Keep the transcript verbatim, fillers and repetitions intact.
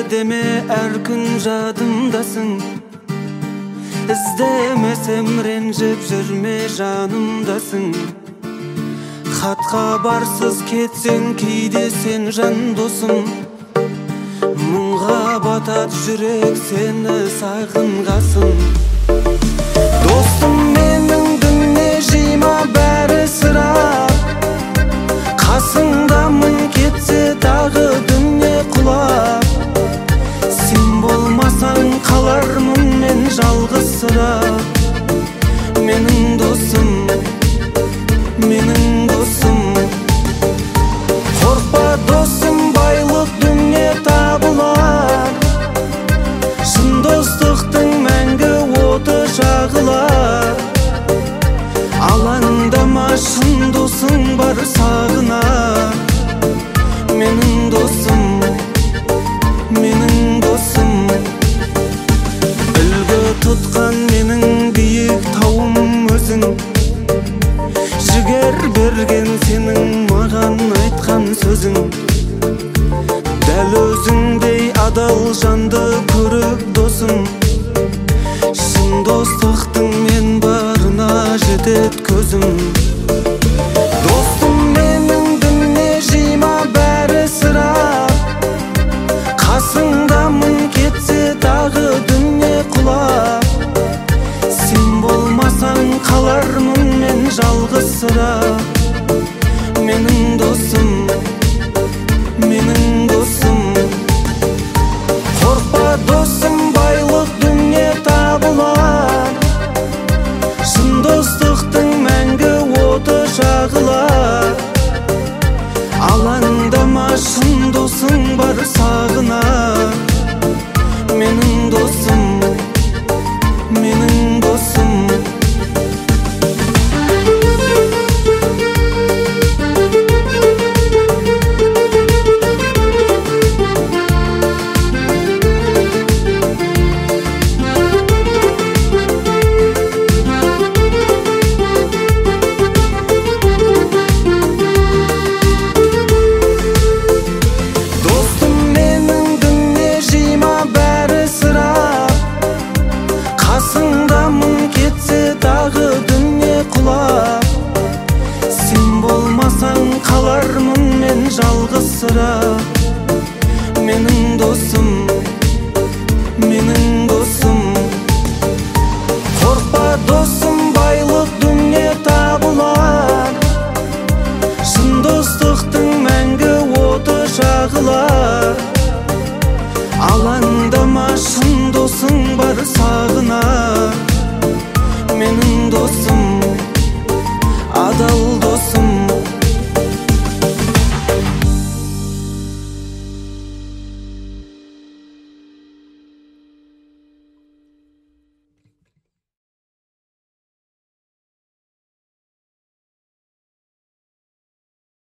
деме әр күн жадымдасың. Іздемесем ренжіп жүрме жанымдасың. Хатқа барсыз кетсең кейде сен жан досым. Мұңға батат жүрек сені сағынғасын. Достым менің дүние жима бәрі сырап. Қасыңдамын кетсе тағы дүние құлап. Сен болмасаң қалармын мен жалғызсырап. Менің досым, менің досым. Қорқпа досым, байлық дүние табылар. Шын достықтың мәңгі оты жағылар. Алаңдама, шын досың бар сағынар. Менің досым, менің досым. Үлгі тұтқан менің биік тауым өзің. Жігер берген сенің маған айтқан сөзің. Дәл өзіңдей адал жанды көріп досым. Шын достықтың мен барына жетет көзім. Достым менің дүние жима бәрі сырап. Қасыңдамын кетсе тағы дүние құлап. Сен болмасаң қалармын мен жалғызсырап. Менің досым, менің досым. Қорқпа досым, байлық дүние табылар. Шын достықтың мәңгі оты жағылар. Алаңдама, шын досың бар сағынар. Менің досым, менің досым. Қасыңдамын кетсе тағы дүние құлап. Сен болмасаң қалармын мен жалғызсырап. Менің досым, менің досым. Қорқпа досым, байлық дүние табылар. Шын достықтың мәңгі оты жағылар. Алаңдама, шын досың бар сағынар.